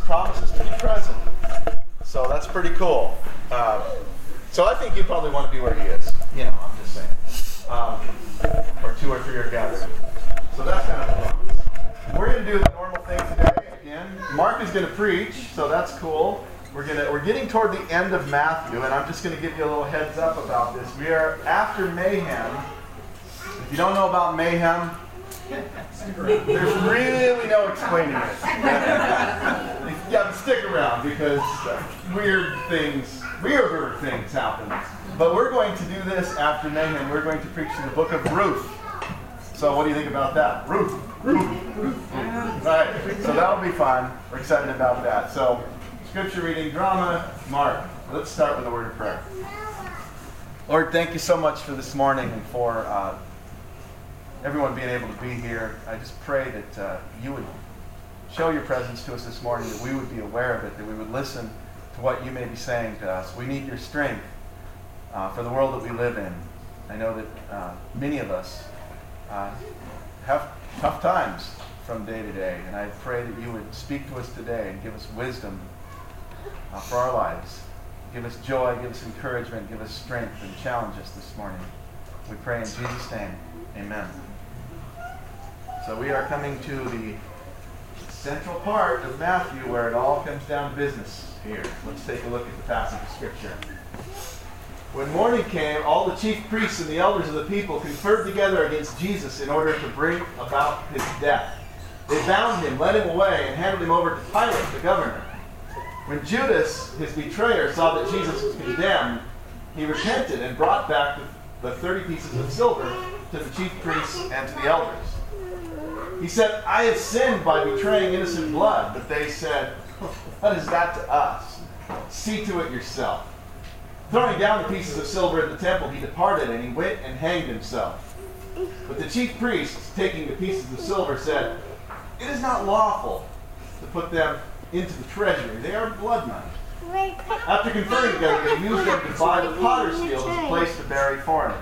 promises to be present. So that's pretty cool. So I think you probably want to be where he is. I'm just saying. Or 2 or 3 are gathered. So that's kind of fun. We're going to do the normal thing today again. Mark is going to preach, so that's cool. We're getting toward the end of Matthew, and I'm just going to give you a little heads up about this. We are after Mayhem. If you don't know about Mayhem, there's really no explaining it. You got to stick around because weirder things happen. But we're going to do this after Mayhem. We're going to preach in the book of Ruth. So what do you think about that? Ruth. Right. So that'll be fun. We're excited about that. So scripture reading, drama, Mark. Let's start with a word of prayer. Lord, thank you so much for this morning and for everyone being able to be here. I just pray that you would show your presence to us this morning, that we would be aware of it, that we would listen to what you may be saying to us. We need your strength for the world that we live in. I know that many of us have tough times from day to day, and I pray that you would speak to us today and give us wisdom for our lives. Give us joy, give us encouragement, give us strength, and challenge us this morning. We pray in Jesus' name. Amen. So we are coming to the central part of Matthew where it all comes down to business here. Let's take a look at the passage of Scripture. When morning came, all the chief priests and the elders of the people conferred together against Jesus in order to bring about his death. They bound him, led him away, and handed him over to Pilate, the governor. When Judas, his betrayer, saw that Jesus was condemned, he repented and brought back the 30 pieces of silver to the chief priests and to the elders. He said, "I have sinned by betraying innocent blood." But they said, "What is that to us? See to it yourself." Throwing down the pieces of silver in the temple, he departed, and he went and hanged himself. But the chief priests, taking the pieces of silver, said, "It is not lawful to put them into the treasury. They are blood money." After conferring together, they used them to buy the potter's field as a place to bury foreigners.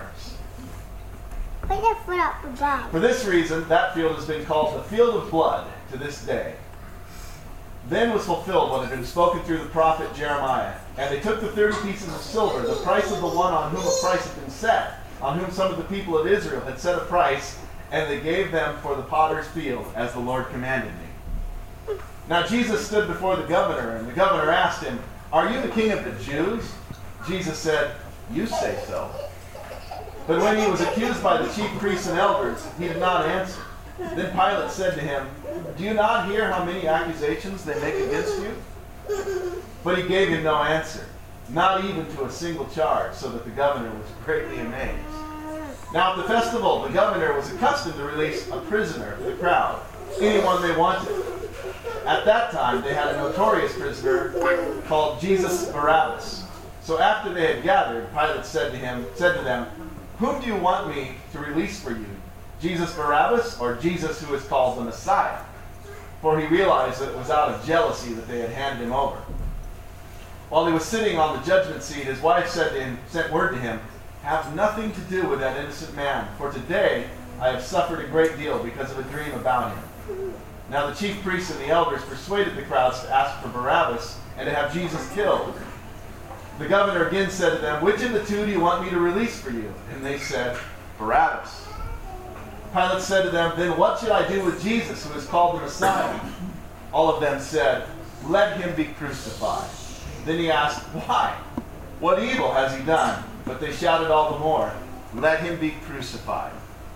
Put your foot up above. For this reason, that field has been called the field of blood to this day. Then was fulfilled what had been spoken through the prophet Jeremiah. And they took the 30 pieces of silver, the price of the one on whom a price had been set, on whom some of the people of Israel had set a price, and they gave them for the potter's field, as the Lord commanded me. Now Jesus stood before the governor, and the governor asked him, "Are you the king of the Jews?" Jesus said, "You say so." But when he was accused by the chief priests and elders, he did not answer. Then Pilate said to him, "Do you not hear how many accusations they make against you?" But he gave him no answer, not even to a single charge, so that the governor was greatly amazed. Now at the festival, the governor was accustomed to release a prisoner for the crowd, anyone they wanted. At that time, they had a notorious prisoner called Jesus Barabbas. So after they had gathered, Pilate said to them, "Whom do you want me to release for you, Jesus Barabbas or Jesus who is called the Messiah?" For he realized that it was out of jealousy that they had handed him over. While he was sitting on the judgment seat, his wife sent word to him, "Have nothing to do with that innocent man, for today I have suffered a great deal because of a dream about him." Now the chief priests and the elders persuaded the crowds to ask for Barabbas and to have Jesus killed. The governor again said to them, "Which of the two do you want me to release for you?" And they said, "Barabbas." Pilate said to them, "Then what should I do with Jesus, who is called the Messiah?" All of them said, "Let him be crucified." Then he asked, "Why? What evil has he done?" But they shouted all the more, "Let him be crucified."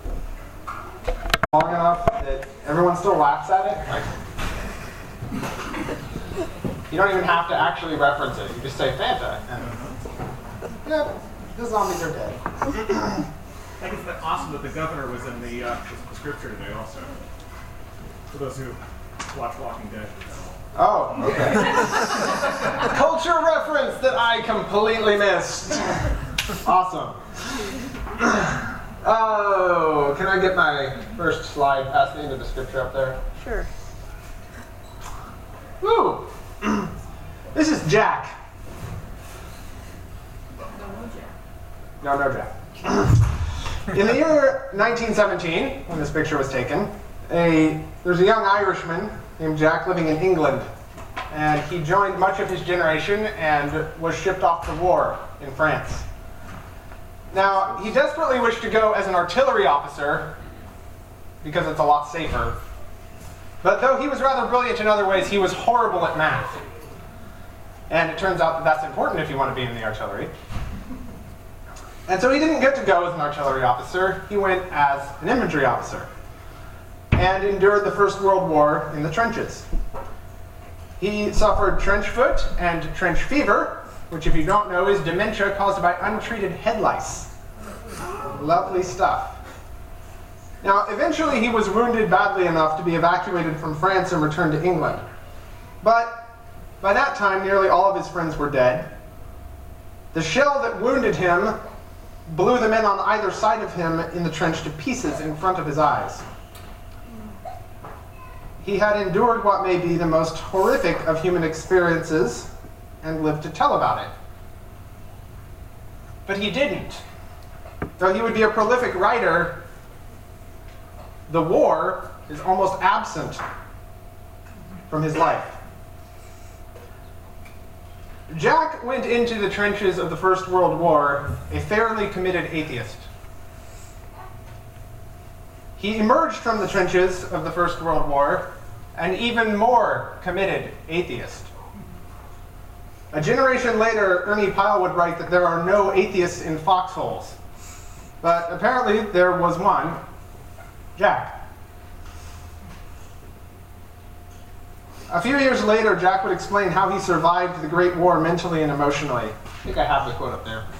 Long enough that everyone still laughs at it. You don't even have to actually reference it. You just say Fanta. Yep, the zombies are dead. I think it's awesome that the governor was in the scripture today also. For those who watch Walking Dead. Oh, okay. Culture reference that I completely missed. Awesome. Oh, can I get my first slide past the end of the scripture up there? Sure. Woo! This is Jack. No Jack. In the year 1917, when this picture was taken, there's a young Irishman named Jack living in England. and he joined much of his generation and was shipped off to war in France. Now, he desperately wished to go as an artillery officer because it's a lot safer. But though he was rather brilliant in other ways, he was horrible at math. And it turns out that that's important if you want to be in the artillery. And so he didn't get to go as an artillery officer. He went as an infantry officer and endured the First World War in the trenches. He suffered trench foot and trench fever, which if you don't know is dementia caused by untreated head lice. Lovely stuff. Now, eventually he was wounded badly enough to be evacuated from France and returned to England. But by that time, nearly all of his friends were dead. The shell that wounded him blew the men on either side of him in the trench to pieces in front of his eyes. He had endured what may be the most horrific of human experiences and lived to tell about it. But he didn't. Though he would be a prolific writer, the war is almost absent from his life. Jack went into the trenches of the First World War a fairly committed atheist. He emerged from the trenches of the First World War an even more committed atheist. A generation later, Ernie Pyle would write that there are no atheists in foxholes. But apparently there was one, Jack. A few years later, Jack would explain how he survived the Great War mentally and emotionally. I think I have the quote up there.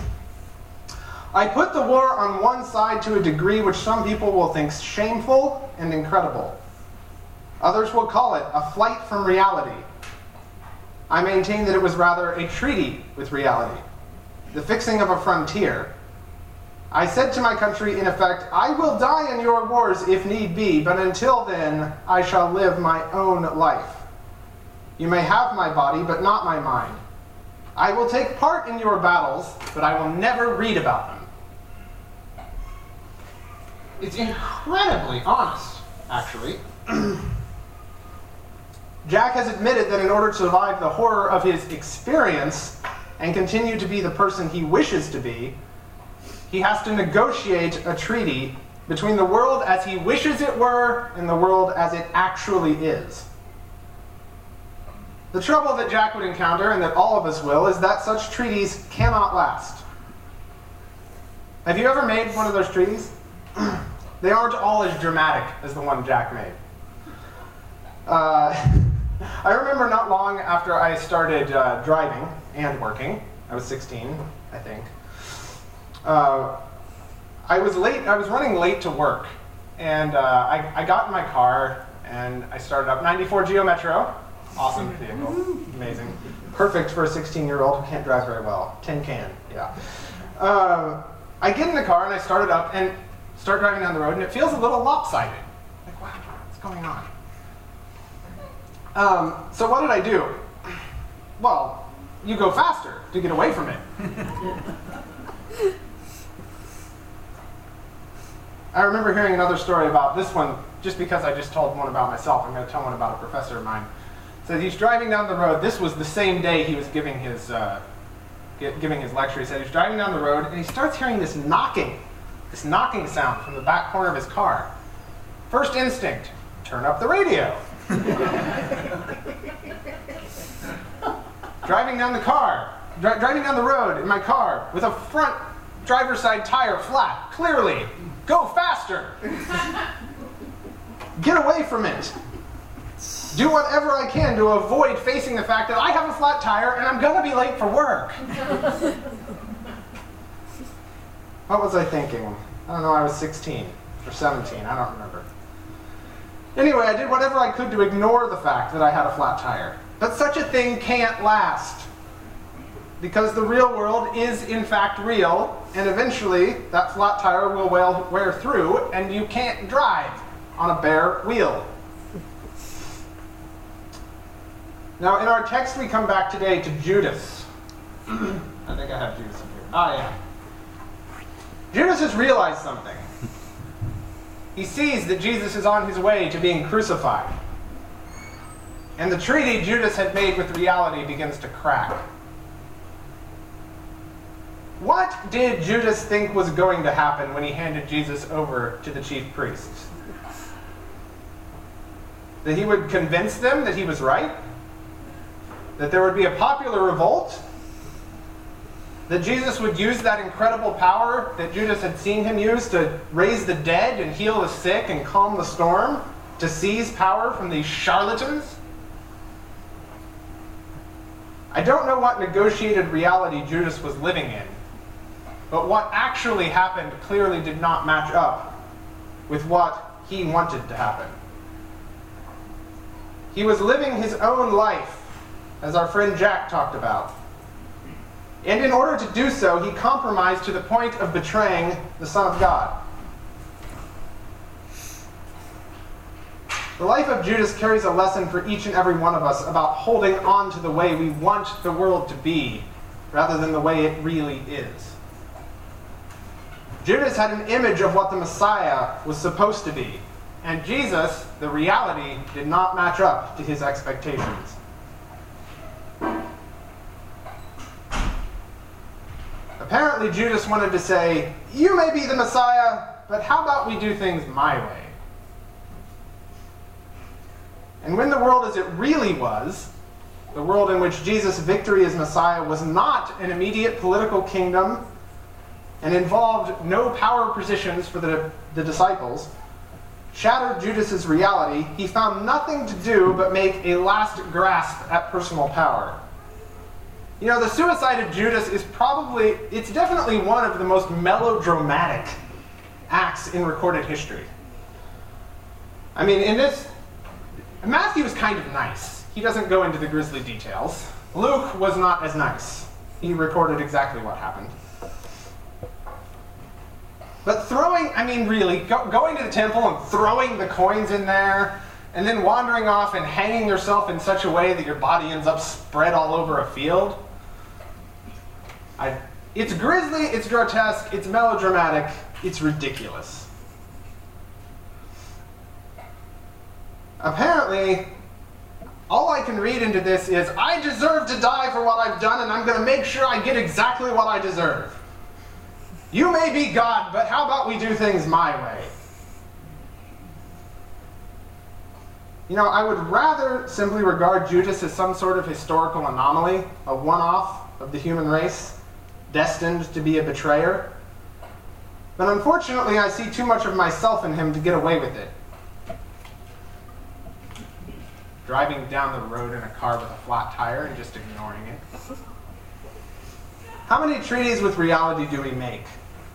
I put the war on one side to a degree which some people will think shameful and incredible. Others will call it a flight from reality. I maintain that it was rather a treaty with reality, the fixing of a frontier. I said to my country, in effect, I will die in your wars if need be, but until then, I shall live my own life. You may have my body, but not my mind. I will take part in your battles, but I will never read about them. It's incredibly honest, actually. Jack has admitted that in order to survive the horror of his experience and continue to be the person he wishes to be, he has to negotiate a treaty between the world as he wishes it were and the world as it actually is. The trouble that Jack would encounter, and that all of us will, is that such treaties cannot last. Have you ever made one of those treaties? They aren't all as dramatic as the one Jack made. I remember not long after I started driving and working, I was 16, I think, I was running late to work, and I got in my car, and I started up 94 Geo Metro. Awesome vehicle, amazing. Perfect for a 16-year-old who can't drive very well. Tin can, yeah. I get in the car, and I start it up, and start driving down the road, and it feels a little lopsided. Like, wow, what's going on? So what did I do? Well, you go faster to get away from it. I remember hearing another story about this one, just because I just told one about myself. I'm going to tell one about a professor of mine. So he's driving down the road. This was the same day he was giving his lecture. He said he's driving down the road, and he starts hearing this knocking sound from the back corner of his car. First instinct, turn up the radio. Driving down the road in my car with a front driver's side tire flat, clearly. Go faster. Get away from it. Do whatever I can to avoid facing the fact that I have a flat tire and I'm going to be late for work. What was I thinking? I don't know, I was 16 or 17, I don't remember. Anyway, I did whatever I could to ignore the fact that I had a flat tire. But such a thing can't last. Because the real world is in fact real, and eventually that flat tire will wear through, and you can't drive on a bare wheel. Now in our text we come back today to Judas. I think I have Judas in here. Ah, yeah. Judas has realized something. He sees that Jesus is on his way to being crucified. and the treaty Judas had made with reality begins to crack. What did Judas think was going to happen when he handed Jesus over to the chief priests? That he would convince them that he was right? That there would be a popular revolt? That Jesus would use that incredible power that Judas had seen him use to raise the dead and heal the sick and calm the storm, to seize power from these charlatans? I don't know what negotiated reality Judas was living in, but what actually happened clearly did not match up with what he wanted to happen. He was living his own life, as our friend Jack talked about. And in order to do so, he compromised to the point of betraying the Son of God. The life of Judas carries a lesson for each and every one of us about holding on to the way we want the world to be, rather than the way it really is. Judas had an image of what the Messiah was supposed to be, and Jesus, the reality, did not match up to his expectations. Apparently, Judas wanted to say, "You may be the Messiah, but how about we do things my way?" And when the world as it really was, the world in which Jesus' victory as Messiah was not an immediate political kingdom and involved no power positions for the disciples, shattered Judas' reality, he found nothing to do but make a last grasp at personal power. You know, the suicide of Judas is it's definitely one of the most melodramatic acts in recorded history. I mean, Matthew is kind of nice. He doesn't go into the grisly details. Luke was not as nice. He recorded exactly what happened. But going to the temple and throwing the coins in there, and then wandering off and hanging yourself in such a way that your body ends up spread all over a field. It's grisly, it's grotesque, it's melodramatic, it's ridiculous. Apparently, all I can read into this is, I deserve to die for what I've done, and I'm going to make sure I get exactly what I deserve. You may be God, but how about we do things my way? You know, I would rather simply regard Judas as some sort of historical anomaly, a one-off of the human race, destined to be a betrayer. But unfortunately, I see too much of myself in him to get away with it. Driving down the road in a car with a flat tire and just ignoring it. How many treaties with reality do we make?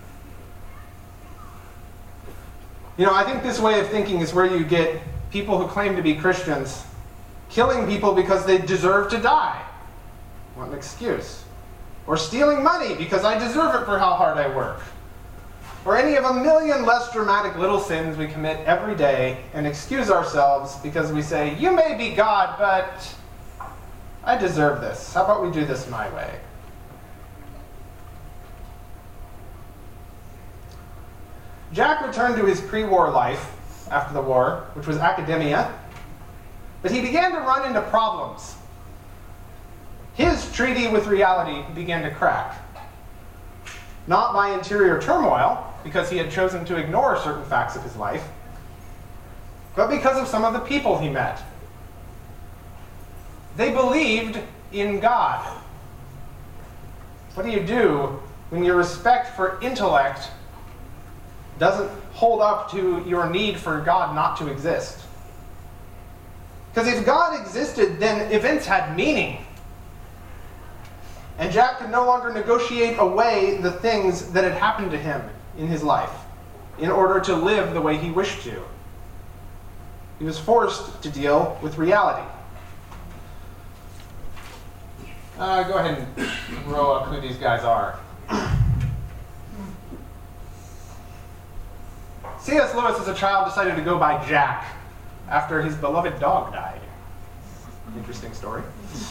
You know, I think this way of thinking is where you get people who claim to be Christians killing people because they deserve to die. What an excuse. Or stealing money because I deserve it for how hard I work. Or any of a million less dramatic little sins we commit every day and excuse ourselves because we say, you may be God, but I deserve this. How about we do this my way? Jack returned to his pre-war life after the war, which was academia, but he began to run into problems. His treaty with reality began to crack. Not by interior turmoil, because he had chosen to ignore certain facts of his life, but because of some of the people he met. They believed in God. What do you do when your respect for intellect doesn't hold up to your need for God not to exist? Because if God existed, then events had meaning. And Jack could no longer negotiate away the things that had happened to him in his life in order to live the way he wished to. He was forced to deal with reality. Go ahead and roll up who these guys are. C.S. Lewis, as a child, decided to go by Jack after his beloved dog died. Interesting story.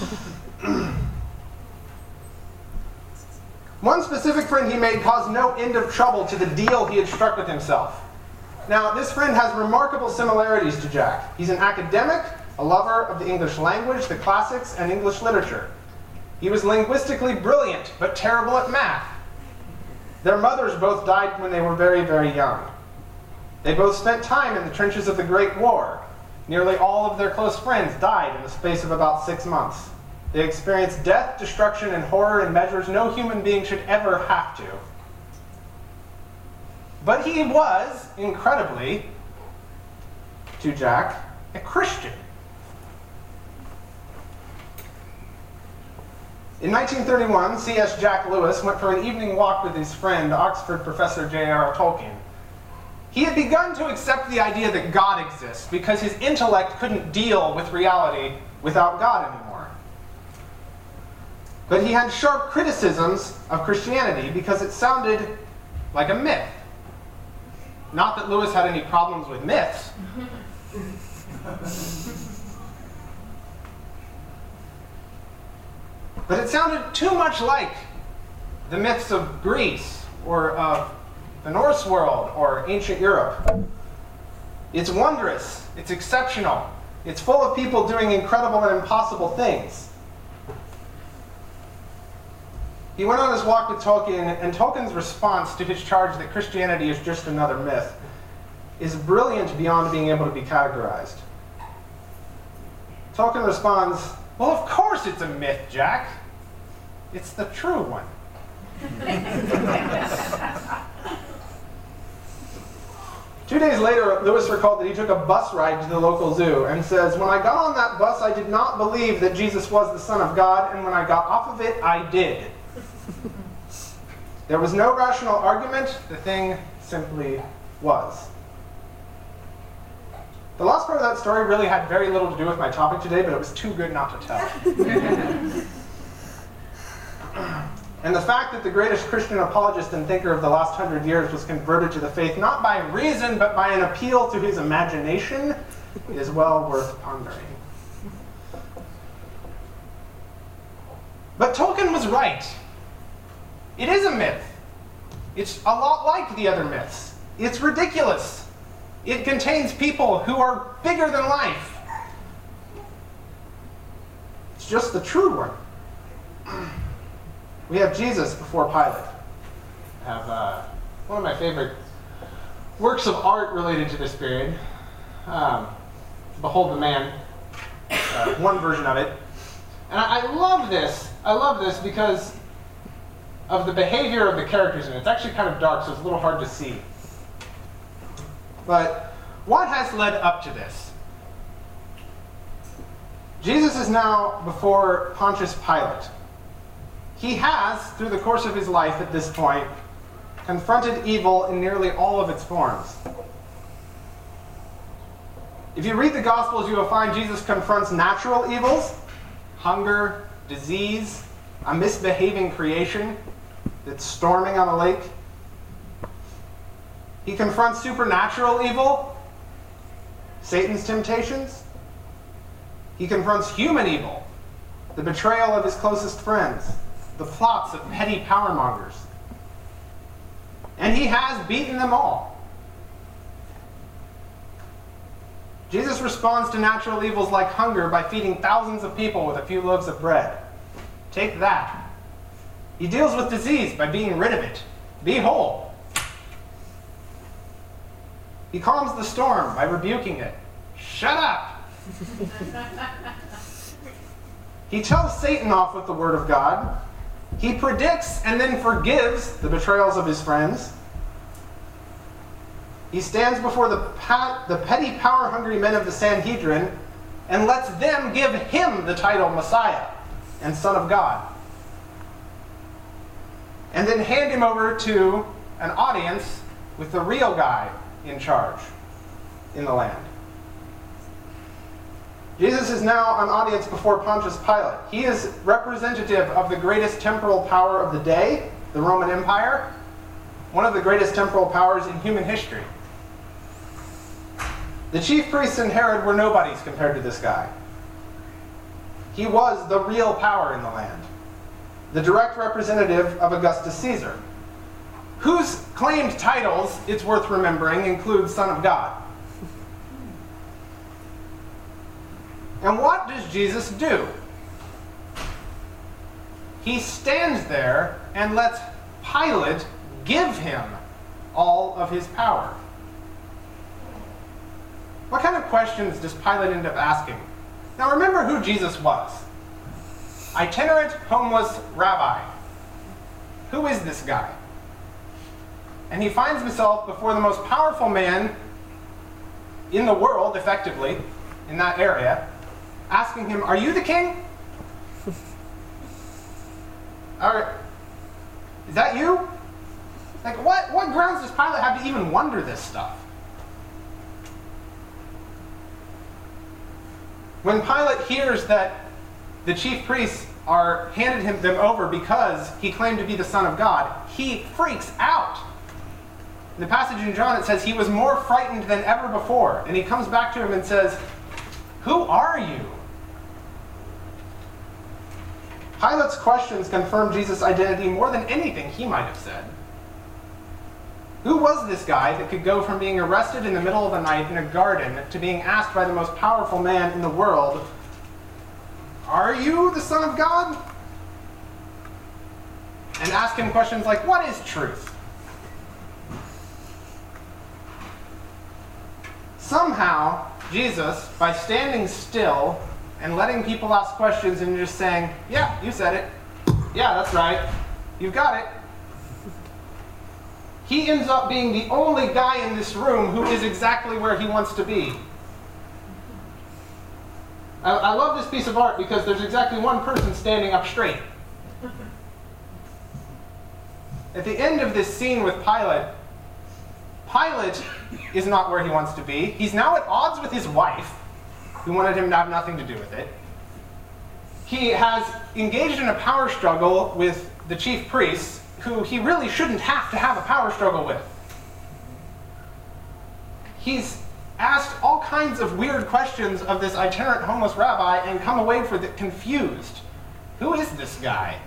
One specific friend he made caused no end of trouble to the deal he had struck with himself. Now, this friend has remarkable similarities to Jack. He's an academic, a lover of the English language, the classics, and English literature. He was linguistically brilliant, but terrible at math. Their mothers both died when they were very, very young. They both spent time in the trenches of the Great War. Nearly all of their close friends died in the space of about 6 months. They experienced death, destruction, and horror in measures no human being should ever have to. But he was, incredibly, to Jack, a Christian. In 1931, C.S. Jack Lewis went for an evening walk with his friend, Oxford professor J.R.R. Tolkien. He had begun to accept the idea that God exists because his intellect couldn't deal with reality without God anymore. But he had sharp criticisms of Christianity because it sounded like a myth. Not that Lewis had any problems with myths. But it sounded too much like the myths of Greece or of the Norse world or ancient Europe. It's wondrous, it's exceptional, it's full of people doing incredible and impossible things. He went on his walk with Tolkien, and Tolkien's response to his charge that Christianity is just another myth is brilliant beyond being able to be categorized. Tolkien responds, "Well, of course it's a myth, Jack. It's the true one." Two days later, Lewis recalled that he took a bus ride to the local zoo and says, "When I got on that bus, I did not believe that Jesus was the Son of God, and when I got off of it, I did. There was no rational argument. The thing simply was." The last part of that story really had very little to do with my topic today, but it was too good not to tell. And the fact that the greatest Christian apologist and thinker of the last 100 years was converted to the faith not by reason, but by an appeal to his imagination is well worth pondering. But Tolkien was right. It is a myth. It's a lot like the other myths. It's ridiculous. It contains people who are bigger than life. It's just the true one. We have Jesus before Pilate. I have one of my favorite works of art related to this period. Behold the Man, one version of it. And I love this. I love this because of the behavior of the characters in it. It's actually kind of dark, so it's a little hard to see. But what has led up to this? Jesus is now before Pontius Pilate. He has, through the course of his life at this point, confronted evil in nearly all of its forms. If you read the Gospels, you will find Jesus confronts natural evils, hunger, disease, a misbehaving creation that's storming on a lake. He confronts supernatural evil, Satan's temptations. He confronts human evil, the betrayal of his closest friends, the plots of petty powermongers. And he has beaten them all. Jesus responds to natural evils like hunger by feeding thousands of people with a few loaves of bread. Take that. He deals with disease by being rid of it. Be whole. He calms the storm by rebuking it. Shut up. He tells Satan off with the word of God. He predicts and then forgives the betrayals of his friends. He stands before the petty, power-hungry men of the Sanhedrin and lets them give him the title Messiah and Son of God. And then hand him over to an audience with the real guy in charge in the land. Jesus is now an audience before Pontius Pilate. He is representative of the greatest temporal power of the day, the Roman Empire, one of the greatest temporal powers in human history. The chief priests and Herod were nobodies compared to this guy. He was the real power in the land, the direct representative of Augustus Caesar, whose claimed titles, it's worth remembering, include Son of God. And what does Jesus do? He stands there and lets Pilate give him all of his power. What kind of questions does Pilate end up asking? Now remember who Jesus was. Itinerant, homeless rabbi. Who is this guy? And he finds himself before the most powerful man in the world, effectively, in that area, asking him, "Are you the king? Is that you?" Like, what grounds does Pilate have to even wonder this stuff? When Pilate hears that the chief priests handed them over because he claimed to be the Son of God, he freaks out. In the passage in John, it says he was more frightened than ever before. And he comes back to him and says, "Who are you?" Pilate's questions confirm Jesus' identity more than anything he might have said. Who was this guy that could go from being arrested in the middle of the night in a garden to being asked by the most powerful man in the world, "Are you the Son of God?" And ask him questions like, "What is truth?" Somehow, Jesus, by standing still and letting people ask questions and just saying, "Yeah, you said it. Yeah, that's right. You've got it," he ends up being the only guy in this room who is exactly where he wants to be. I love this piece of art because there's exactly one person standing up straight. At the end of this scene with Pilate, Pilate is not where he wants to be. He's now at odds with his wife, who wanted him to have nothing to do with it. He has engaged in a power struggle with the chief priests, who he really shouldn't have to have a power struggle with. He's asked all kinds of weird questions of this itinerant homeless rabbi and come away confused. Who is this guy?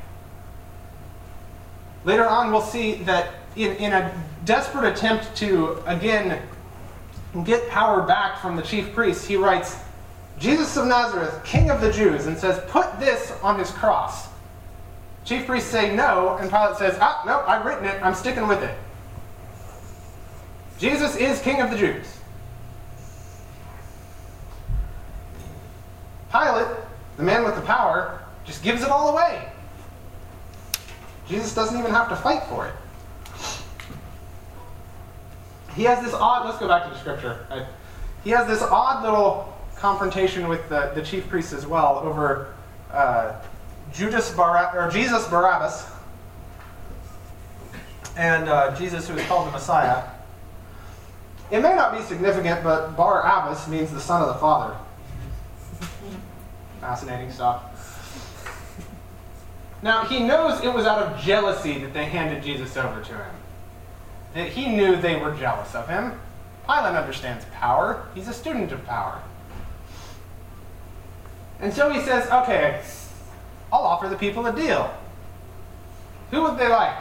Later on, we'll see that in a desperate attempt to, again, get power back from the chief priests, he writes, "Jesus of Nazareth, King of the Jews," and says, "Put this on his cross." Chief priests say no, and Pilate says, "No, I've written it, I'm sticking with it." Jesus is King of the Jews. Pilate, the man with the power, just gives it all away. Jesus doesn't even have to fight for it. He has this odd, let's go back to the scripture. He has this odd little confrontation with the chief priests as well over Jesus Barabbas and Jesus, who is called the Messiah. It may not be significant, but Barabbas means the son of the Father. Fascinating stuff. Now, he knows it was out of jealousy that they handed Jesus over to him. That he knew they were jealous of him. Pilate understands power. He's a student of power. And so he says, "Okay, I'll offer the people a deal. Who would they like?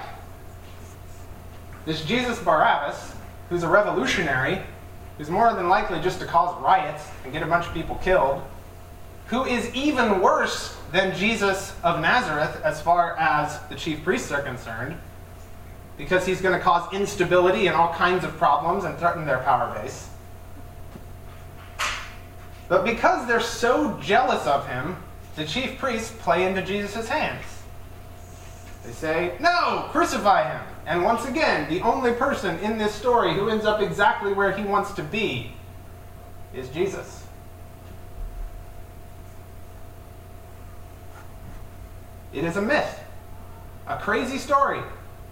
This Jesus Barabbas, who's a revolutionary, who's more than likely just to cause riots and get a bunch of people killed, who is even worse than Jesus of Nazareth as far as the chief priests are concerned, because he's going to cause instability and all kinds of problems and threaten their power base. But because they're so jealous of him, the chief priests play into Jesus' hands. They say, "No, crucify him." And once again, the only person in this story who ends up exactly where he wants to be is Jesus. It is a myth, a crazy story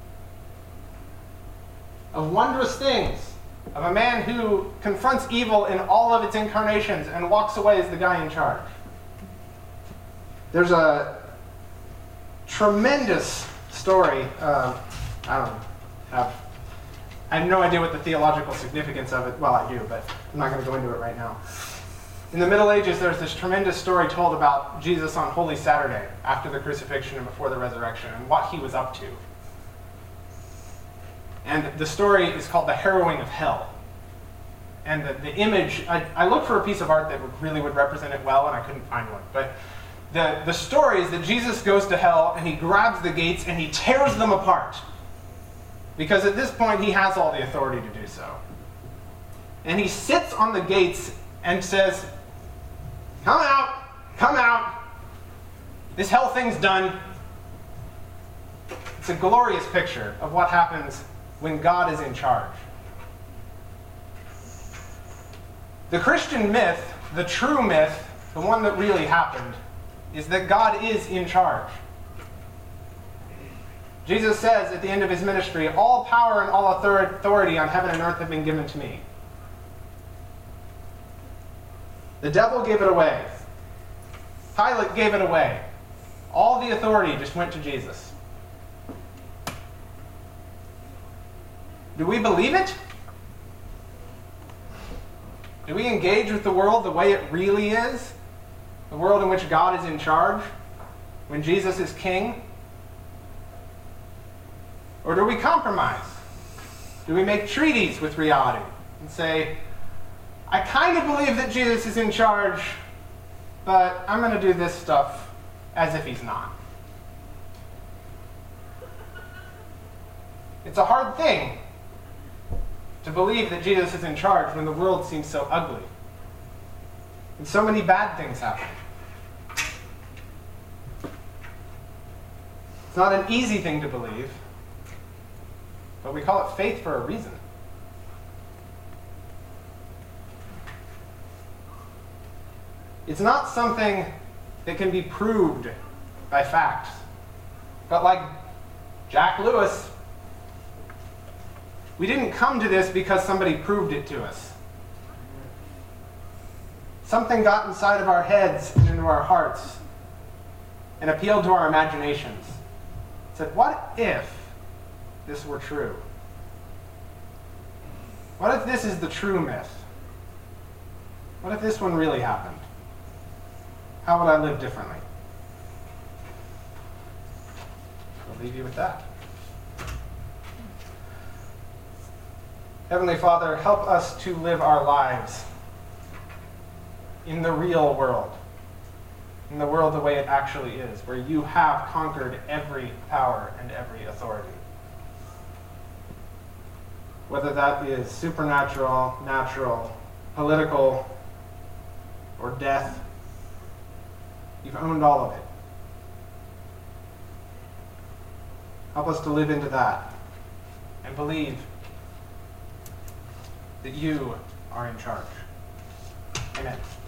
of wondrous things, of a man who confronts evil in all of its incarnations and walks away as the guy in charge. There's a tremendous story. I have no idea what the theological significance of it. Well, I do, but I'm not going to go into it right now. In the Middle Ages, there's this tremendous story told about Jesus on Holy Saturday, after the crucifixion and before the resurrection, and what he was up to. And the story is called The Harrowing of Hell. And the image, I looked for a piece of art that really would represent it well, and I couldn't find one. But the story is that Jesus goes to hell, and he grabs the gates, and he tears them apart. Because at this point, he has all the authority to do so. And he sits on the gates and says, "Come out, come out. This hell thing's done." It's a glorious picture of what happens when God is in charge. The Christian myth, the true myth, the one that really happened, is that God is in charge. Jesus says at the end of his ministry, "All power and all authority on heaven and earth have been given to me." The devil gave it away. Pilate gave it away. All the authority just went to Jesus. Do we believe it? Do we engage with the world the way it really is? The world in which God is in charge? When Jesus is king? Or do we compromise? Do we make treaties with reality and say, "I kind of believe that Jesus is in charge, but I'm going to do this stuff as if he's not"? It's a hard thing to believe that Jesus is in charge when the world seems so ugly and so many bad things happen. It's not an easy thing to believe, but we call it faith for a reason. It's not something that can be proved by facts, but like Jack Lewis, we didn't come to this because somebody proved it to us. Something got inside of our heads and into our hearts and appealed to our imaginations. It said, what if this were true? What if this is the true myth? What if this one really happened? How would I live differently? I'll leave you with that. Heavenly Father, help us to live our lives in the real world, in the world the way it actually is, where you have conquered every power and every authority. Whether that is supernatural, natural, political, or death, you've owned all of it. Help us to live into that and believe that you are in charge. Amen.